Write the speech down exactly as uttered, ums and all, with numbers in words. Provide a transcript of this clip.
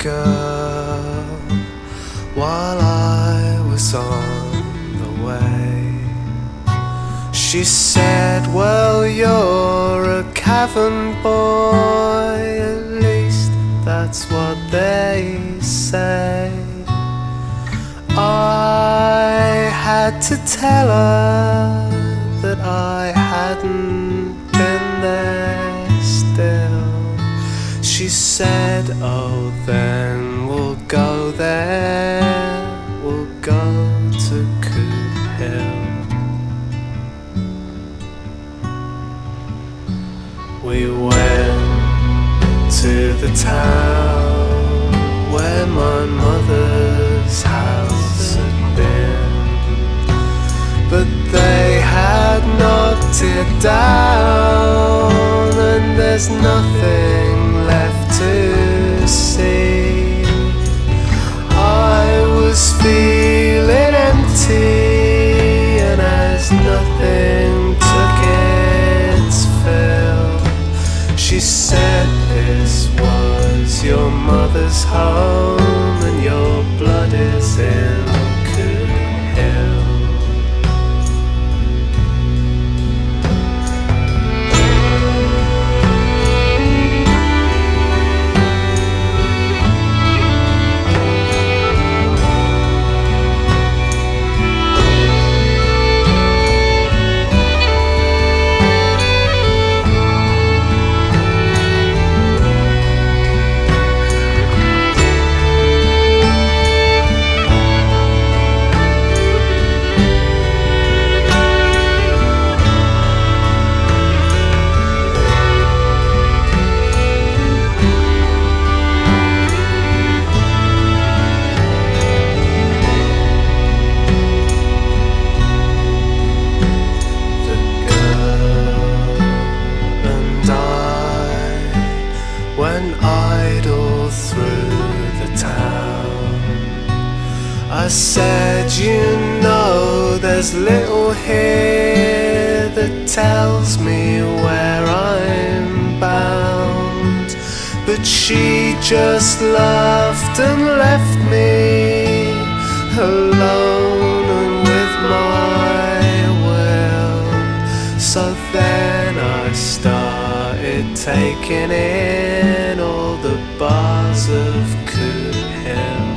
girl while I was on the way. She said, well, you're a cavern boy, at least that's what they say. I had to tell her that I hadn't been there still. She said, oh, then we'll go there, we'll go to Coop Hill. We went to the town where my mother's house had been, but they had knocked it down and there's nothing left to see. I was feeling empty, and as nothing took its fill, she said this was your mother's home and your blood is in Coop Hill. Went idle through the town. I said, you know, there's little here that tells me where I'm bound. But she just laughed and left me alone and with my will. So then I started taking in all the bars of Coop Hill.